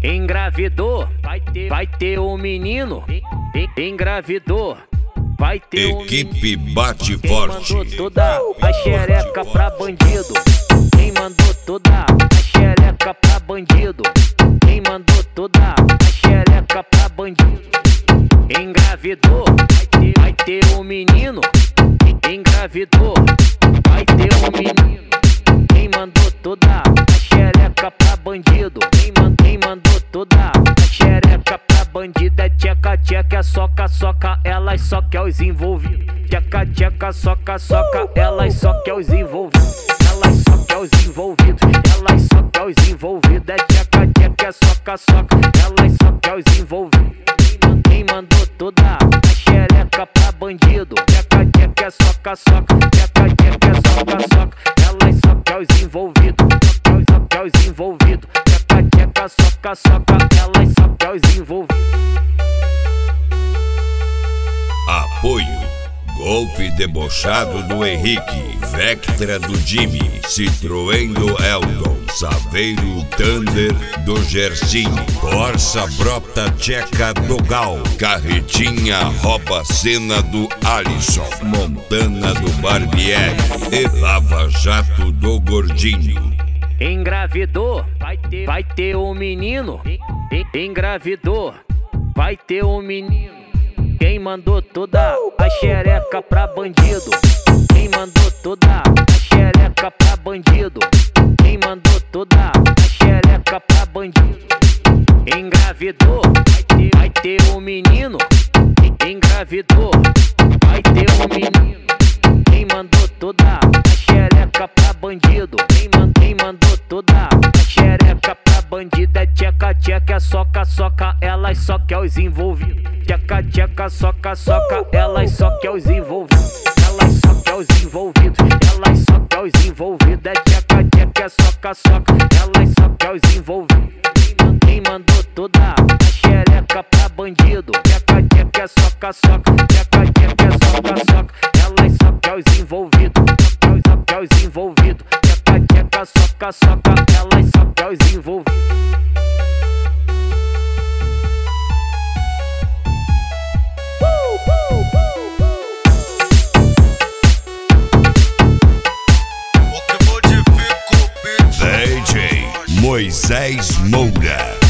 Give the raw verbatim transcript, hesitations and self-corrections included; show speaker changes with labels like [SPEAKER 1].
[SPEAKER 1] Engravidou, vai ter, vai ter um menino. Engravidou, vai ter um
[SPEAKER 2] Equipe Bate
[SPEAKER 1] Quem
[SPEAKER 2] Forte.
[SPEAKER 1] mandou toda a xereca pra bandido? Quem mandou toda a xereca pra bandido? Quem mandou toda a xereca pra bandido? Engravidou, vai ter, vai ter um menino. Engravidou, vai ter um menino. Quem mandou toda a xereca pra bandido? Quem, man, quem mandou toda a xereca pra bandido? É tcheca, tcheca, soca, soca, elas só quer os envolvidos. Tcheca, tcheca, soca, soca, elas só quer os envolvidos. Elas só quer os envolvidos, elas só quer os envolvidos. É tcheca, tcheca, soca, soca, elas só quer os envolvidos. Quem mandou toda a xereca pra bandido? Tcheca, tcheca, soca, soca, tcheca, tcheca, soca, soca, elas só quer os envolvidos. Só quer os envolvidos. Tcheca, tcheca, soca, soca, elas só quer os envolvidos.
[SPEAKER 2] Apoio: Golf debochado do Henrique, Vectra do Jimmy, Citroën do Elton, Saveiro Thunder do Gersinho, Corsa Brota Tcheca do Gal, Carretinha rouba cena do Alisson, Montana do Barbieri e Lava Jato do Gordinho.
[SPEAKER 1] Engravidou, vai ter, vai ter um menino. Engravidou, vai ter um menino. Quem mandou toda a xereca pra bandido? Quem mandou toda a xereca pra bandido? Quem mandou toda a xereca pra bandido? Engravidou, vai ter, vai ter um menino. Engravidou, vai ter um menino. Quem mandou toda a xereca pra bandido? Quem, man, quem mandou toda a xereca pra bandido? É tcheca, tcheca, soca, soca, elas só quer os envolvidos. Tcheca, tcheca, soca, soca, elas só quer os envolvidos. Elas só quer os envolvidos, elas só quer os envolvidos. É tcheca, tcheca, soca, soca, elas só quer os envolvidos. Quem mandou toda a xereca pra bandido? Tcheca, tcheca, soca, soca, tcheca, tcheca, soca, soca, elas só quer os envolvidos. Só quer os envolvidos. Tcheca, tcheca, soca, soca, elas só quer os envolvidos.
[SPEAKER 2] D J Moisés Moura.